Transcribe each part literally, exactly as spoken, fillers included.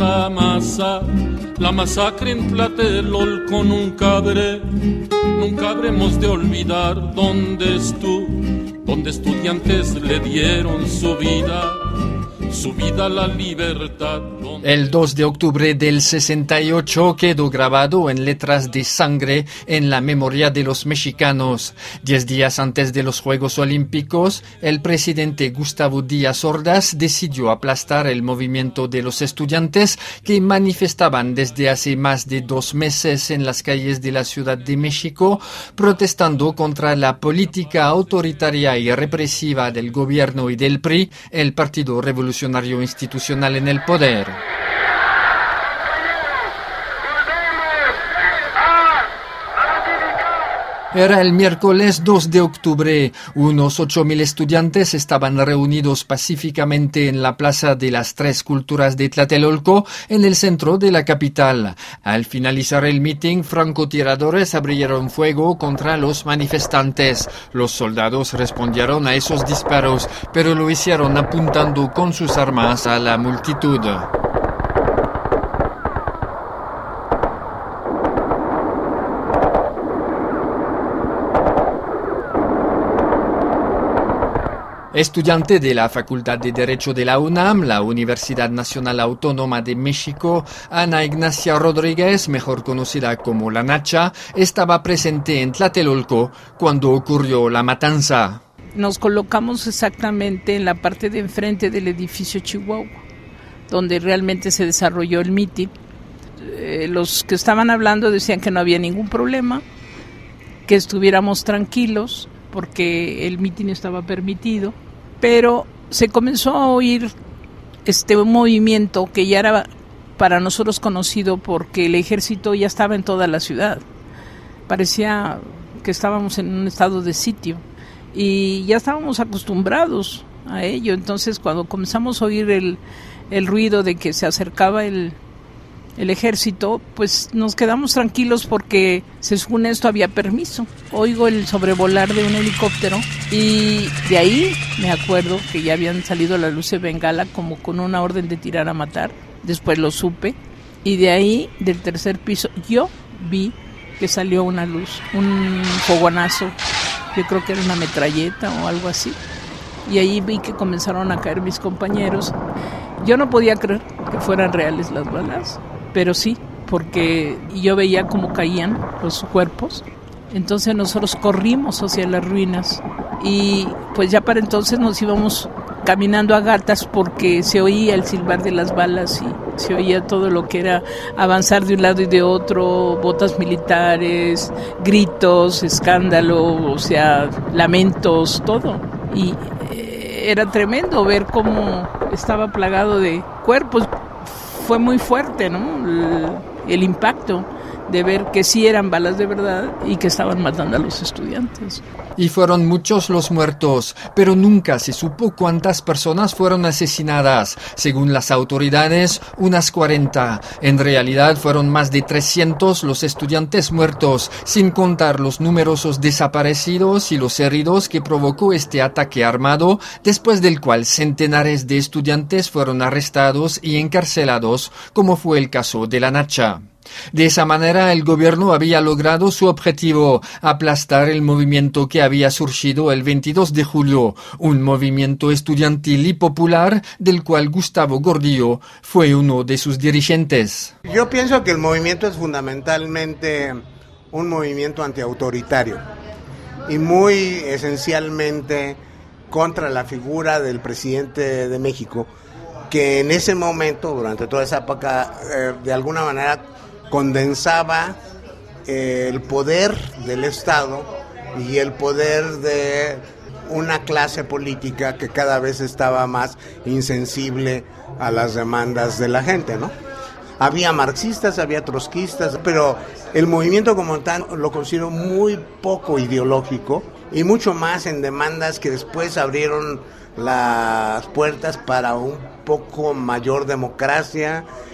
la masa, la masacre en Tlatelolco nunca habré, nunca habremos de olvidar dónde estuvo, donde estudiantes le dieron su vida, su vida a la libertad. El dos de octubre del sesenta y ocho quedó grabado en letras de sangre en la memoria de los mexicanos. Diez días antes de los Juegos Olímpicos, el presidente Gustavo Díaz Ordaz decidió aplastar el movimiento de los estudiantes que manifestaban desde hace más de dos meses en las calles de la Ciudad de México, protestando contra la política autoritaria y represiva del gobierno y del P R I, el Partido Revolucionario Institucional en el poder. Era el miércoles dos de octubre. Unos ocho mil estudiantes estaban reunidos pacíficamente en la Plaza de las Tres Culturas de Tlatelolco, en el centro de la capital. Al finalizar el mitin, francotiradores abrieron fuego contra los manifestantes. Los soldados respondieron a esos disparos, pero lo hicieron apuntando con sus armas a la multitud. Estudiante de la Facultad de Derecho de la UNAM, la Universidad Nacional Autónoma de México, Ana Ignacia Rodríguez, mejor conocida como La Nacha, estaba presente en Tlatelolco cuando ocurrió la matanza. Nos colocamos exactamente en la parte de enfrente del edificio Chihuahua, donde realmente se desarrolló el mitin. Eh, los que estaban hablando decían que no había ningún problema, que estuviéramos tranquilos, porque el mitin estaba permitido, pero se comenzó a oír este un movimiento que ya era para nosotros conocido porque el ejército ya estaba en toda la ciudad. Parecía que estábamos en un estado de sitio y ya estábamos acostumbrados a ello. Entonces, cuando comenzamos a oír el, el ruido de que se acercaba el el ejército, pues nos quedamos tranquilos porque según esto había permiso. Oigo el sobrevolar de un helicóptero y de ahí me acuerdo que ya habían salido las luces de bengala como con una orden de tirar a matar. Después lo supe y de ahí, del tercer piso, yo vi que salió una luz, un fogonazo, yo creo que era una metralleta o algo así, y ahí vi que comenzaron a caer mis compañeros. Yo no podía creer que fueran reales las balas, pero sí, porque yo veía cómo caían los cuerpos. Entonces nosotros corrimos hacia las ruinas y pues ya para entonces nos íbamos caminando a gatas porque se oía el silbar de las balas y se oía todo lo que era avanzar de un lado y de otro, botas militares, gritos, escándalo, o sea, lamentos, todo. Y eh, era tremendo ver cómo estaba plagado de cuerpos. Fue muy fuerte, ¿no? El, el impacto de ver que sí eran balas de verdad y que estaban matando a los estudiantes. Y fueron muchos los muertos, pero nunca se supo cuántas personas fueron asesinadas. Según las autoridades, unas cuarenta. En realidad fueron más de trescientos los estudiantes muertos, sin contar los numerosos desaparecidos y los heridos que provocó este ataque armado, después del cual centenares de estudiantes fueron arrestados y encarcelados, como fue el caso de La Nacha. De esa manera, el gobierno había logrado su objetivo, aplastar el movimiento que había surgido el veintidós de julio, un movimiento estudiantil y popular del cual Gustavo Gordillo fue uno de sus dirigentes. Yo pienso que el movimiento es fundamentalmente un movimiento antiautoritario y muy esencialmente contra la figura del presidente de México, que en ese momento, durante toda esa época, eh, de alguna manera condensaba eh, el poder del Estado y el poder de una clase política que cada vez estaba más insensible a las demandas de la gente, ¿no? Había marxistas, había trotskistas, pero el movimiento como tal lo considero muy poco ideológico y mucho más en demandas que después abrieron las puertas para un poco mayor democracia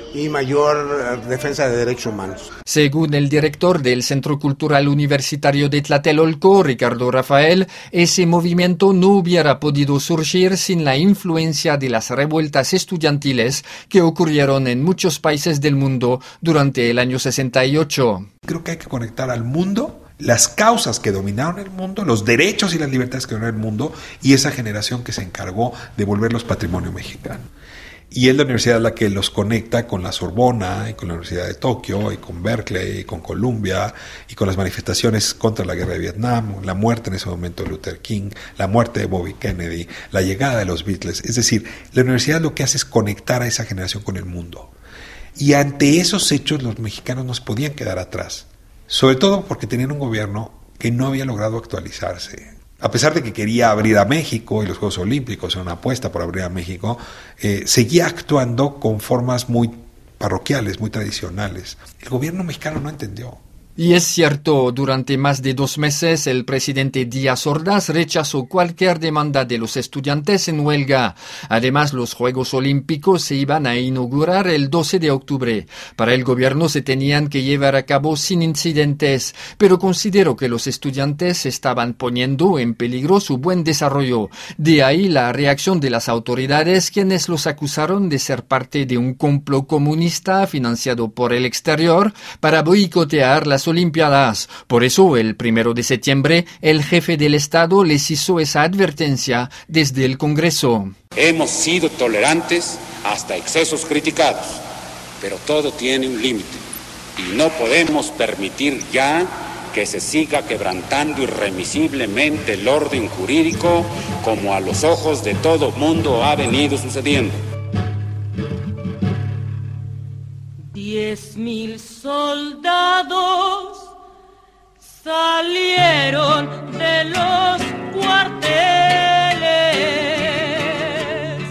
y mayor defensa de derechos humanos. Según el director del Centro Cultural Universitario de Tlatelolco, Ricardo Rafael, ese movimiento no hubiera podido surgir sin la influencia de las revueltas estudiantiles que ocurrieron en muchos países del mundo durante el año sesenta y ocho. Creo que hay que conectar al mundo, las causas que dominaron el mundo, los derechos y las libertades que dominaron el mundo y esa generación que se encargó de volverlos patrimonio mexicano. Y es la universidad la que los conecta con la Sorbona y con la Universidad de Tokio y con Berkeley y con Columbia y con las manifestaciones contra la guerra de Vietnam, la muerte en ese momento de Luther King, la muerte de Bobby Kennedy, la llegada de los Beatles. Es decir, la universidad lo que hace es conectar a esa generación con el mundo. Y ante esos hechos los mexicanos no se podían quedar atrás. Sobre todo porque tenían un gobierno que no había logrado actualizarse. A pesar de que quería abrir a México y los Juegos Olímpicos era una apuesta por abrir a México, eh, seguía actuando con formas muy parroquiales, muy tradicionales. El gobierno mexicano no entendió. Y es cierto, durante más de dos meses el presidente Díaz Ordaz rechazó cualquier demanda de los estudiantes en huelga. Además, los Juegos Olímpicos se iban a inaugurar el doce de octubre. Para el gobierno se tenían que llevar a cabo sin incidentes, pero consideró que los estudiantes estaban poniendo en peligro su buen desarrollo. De ahí la reacción de las autoridades, quienes los acusaron de ser parte de un complot comunista financiado por el exterior para boicotear las Olimpiadas. Por eso, el primero de septiembre, el jefe del Estado les hizo esa advertencia desde el Congreso. Hemos sido tolerantes hasta excesos criticados, pero todo tiene un límite y no podemos permitir ya que se siga quebrantando irremisiblemente el orden jurídico como a los ojos de todo mundo ha venido sucediendo. Diez mil soldados salieron de los cuarteles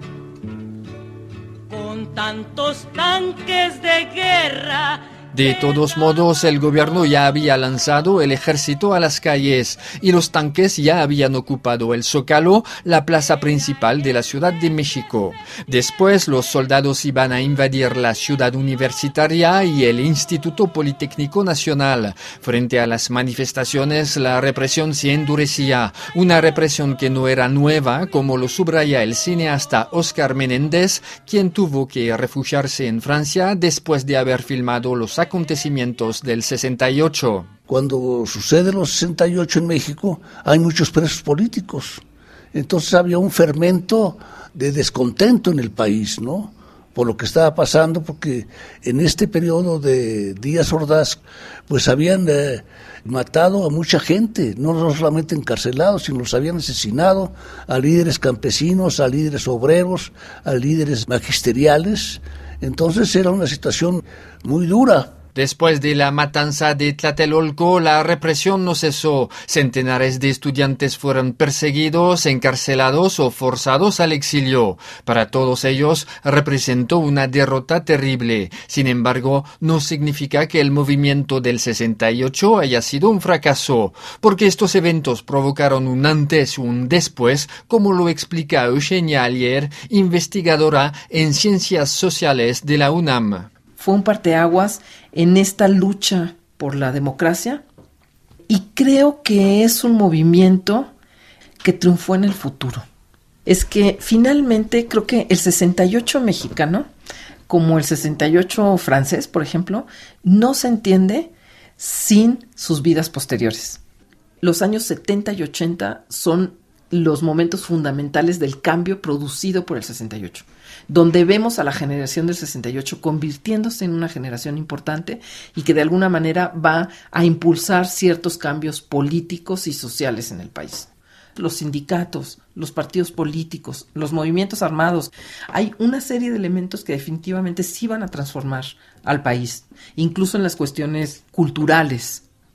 con tantos tanques de guerra. De todos modos, el gobierno ya había lanzado el ejército a las calles y los tanques ya habían ocupado el Zócalo, la plaza principal de la Ciudad de México. Después, los soldados iban a invadir la ciudad universitaria y el Instituto Politécnico Nacional. Frente a las manifestaciones, la represión se endurecía, una represión que no era nueva, como lo subraya el cineasta Oscar Menéndez, quien tuvo que refugiarse en Francia después de haber filmado los acontecimientos del sesenta y ocho. Cuando sucede los sesenta y ocho en México, hay muchos presos políticos. Entonces había un fermento de descontento en el país, ¿no? Por lo que estaba pasando, porque en este periodo de Díaz Ordaz, pues habían eh, matado a mucha gente, no solamente encarcelados, sino los habían asesinado a líderes campesinos, a líderes obreros, a líderes magisteriales. Entonces era una situación muy dura. Después de la matanza de Tlatelolco, la represión no cesó. Centenares de estudiantes fueron perseguidos, encarcelados o forzados al exilio. Para todos ellos representó una derrota terrible. Sin embargo, no significa que el movimiento del sesenta y ocho haya sido un fracaso, porque estos eventos provocaron un antes y un después, como lo explica Eugenia Alier, investigadora en Ciencias Sociales de la UNAM. Fue un parteaguas en esta lucha por la democracia y creo que es un movimiento que triunfó en el futuro. Es que finalmente creo que el sesenta y ocho mexicano, como el sesenta y ocho francés, por ejemplo, no se entiende sin sus vidas posteriores. Los años setenta y ochenta son los momentos fundamentales del cambio producido por el sesenta y ocho. Donde vemos a la generación del sesenta y ocho convirtiéndose en una generación importante y que de alguna manera va a impulsar ciertos cambios políticos y sociales en el país. Los sindicatos, los partidos políticos, los movimientos armados, hay una serie de elementos que definitivamente sí van a transformar al país, incluso en las cuestiones culturales,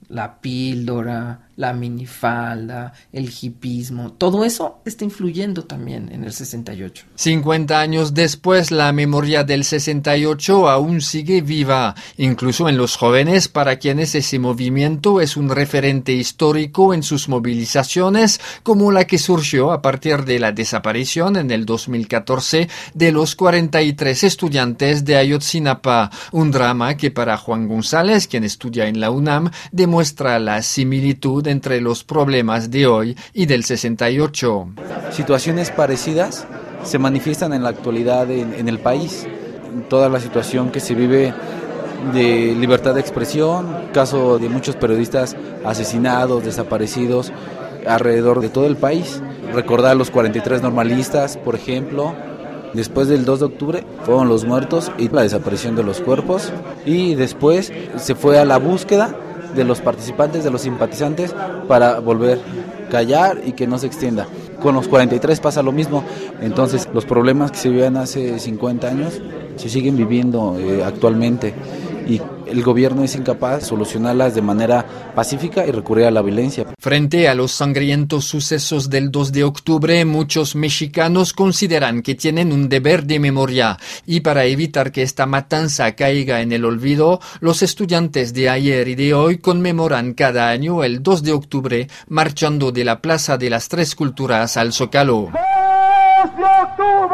la píldora, la minifalda, el hipismo, todo eso está influyendo también en el sesenta y ocho. cincuenta años después, la memoria del sesenta y ocho aún sigue viva, incluso en los jóvenes para quienes ese movimiento es un referente histórico en sus movilizaciones, como la que surgió a partir de la desaparición en el dos mil catorce de los cuarenta y tres estudiantes de Ayotzinapa, un drama que para Juan González, quien estudia en la UNAM, demuestra la similitud entre los problemas de hoy y del sesenta y ocho. Situaciones parecidas se manifiestan en la actualidad en, en el país. Toda la situación que se vive de libertad de expresión, caso de muchos periodistas asesinados, desaparecidos alrededor de todo el país. Recordar los cuarenta y tres normalistas, por ejemplo. Después del dos de octubre fueron los muertos y la desaparición de los cuerpos, y después se fue a la búsqueda de los participantes, de los simpatizantes, para volver a callar y que no se extienda. Con los cuarenta y tres pasa lo mismo. Entonces los problemas que se vivían hace cincuenta años se siguen viviendo eh, actualmente, y el gobierno es incapaz de solucionarlas de manera pacífica y recurrir a la violencia. Frente a los sangrientos sucesos del dos de octubre, muchos mexicanos consideran que tienen un deber de memoria, y para evitar que esta matanza caiga en el olvido, los estudiantes de ayer y de hoy conmemoran cada año el dos de octubre marchando de la Plaza de las Tres Culturas al Zócalo. dos de octubre!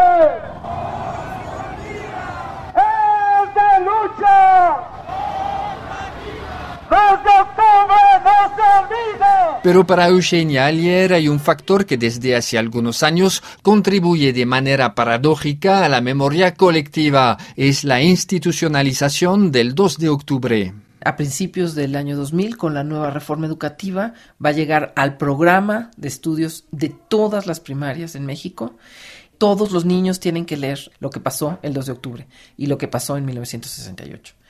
dos de octubre no se olvida. Pero para Eugenia Allier hay un factor que desde hace algunos años contribuye de manera paradójica a la memoria colectiva. Es la institucionalización del dos de octubre. A principios del año dos mil, con la nueva reforma educativa, va a llegar al programa de estudios de todas las primarias en México. Todos los niños tienen que leer lo que pasó el dos de octubre y lo que pasó en mil novecientos sesenta y ocho.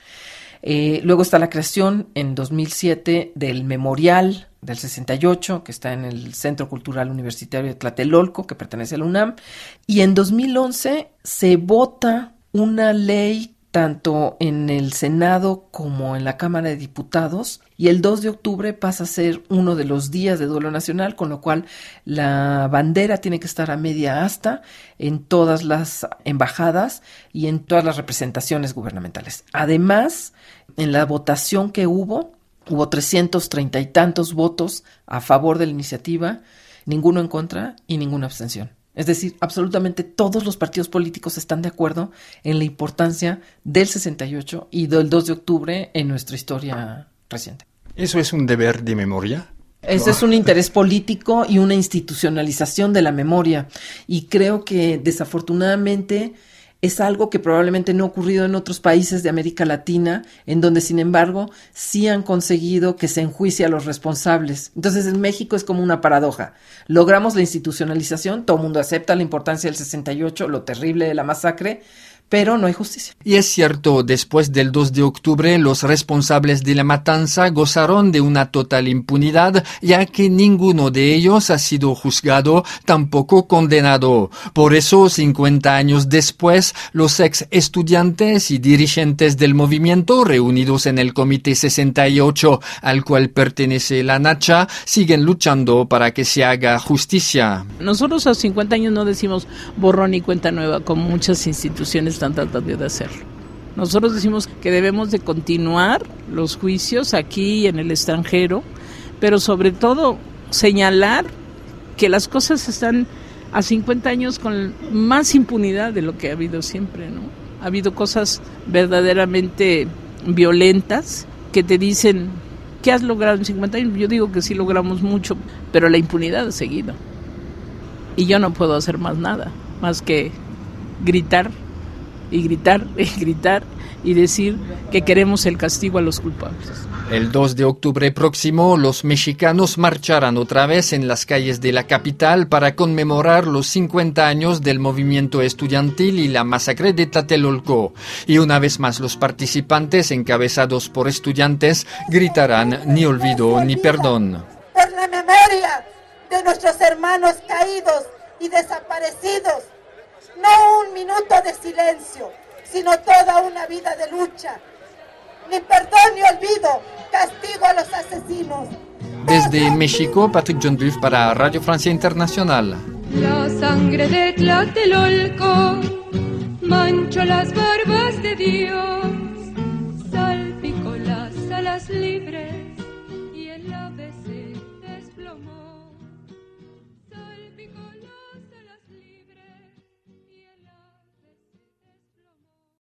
Eh, luego está la creación en dos mil siete del Memorial del sesenta y ocho, que está en el Centro Cultural Universitario de Tlatelolco, que pertenece a la UNAM. Y en dos mil once se vota una ley tanto en el Senado como en la Cámara de Diputados, y el dos de octubre pasa a ser uno de los días de duelo nacional, con lo cual la bandera tiene que estar a media asta en todas las embajadas y en todas las representaciones gubernamentales. Además, en la votación que hubo, hubo trescientos treinta y tantos votos a favor de la iniciativa, ninguno en contra y ninguna abstención. Es decir, absolutamente todos los partidos políticos están de acuerdo en la importancia del sesenta y ocho y del dos de octubre en nuestra historia reciente. ¿Eso es un deber de memoria? Ese es un interés político y una institucionalización de la memoria. Y creo que desafortunadamente es algo que probablemente no ha ocurrido en otros países de América Latina, en donde, sin embargo, sí han conseguido que se enjuicie a los responsables. Entonces, en México es como una paradoja. Logramos la institucionalización, todo el mundo acepta la importancia del sesenta y ocho, lo terrible de la masacre, pero no hay justicia. Y es cierto, después del dos de octubre, los responsables de la matanza gozaron de una total impunidad, ya que ninguno de ellos ha sido juzgado, tampoco condenado. Por eso, cincuenta años después, los ex estudiantes y dirigentes del movimiento, reunidos en el Comité sesenta y ocho, al cual pertenece la Nacha, siguen luchando para que se haga justicia. Nosotros a cincuenta años no decimos borrón y cuenta nueva, como muchas instituciones están tratando de hacerlo. Nosotros decimos que debemos de continuar los juicios aquí y en el extranjero, pero sobre todo señalar que las cosas están a cincuenta años con más impunidad de lo que ha habido siempre, ¿no? Ha habido cosas verdaderamente violentas que te dicen, ¿qué has logrado en cincuenta años? Yo digo que sí logramos mucho, pero la impunidad ha seguido. Y yo no puedo hacer más nada, más que gritar y gritar y gritar y decir que queremos el castigo a los culpables. El dos de octubre próximo, los mexicanos marcharán otra vez en las calles de la capital para conmemorar los cincuenta años del movimiento estudiantil y la masacre de Tlatelolco. Y una vez más los participantes, encabezados por estudiantes, gritarán ni olvido ni perdón. Por la memoria de nuestros hermanos caídos y desaparecidos, no un minuto de silencio, sino toda una vida de lucha. ni perdón ni olvido. Castigo a los asesinos. Desde México, Patrick John Dulf para Radio Francia Internacional. La sangre de Tlatelolco manchó las barbas de Dios, salpicó las alas libres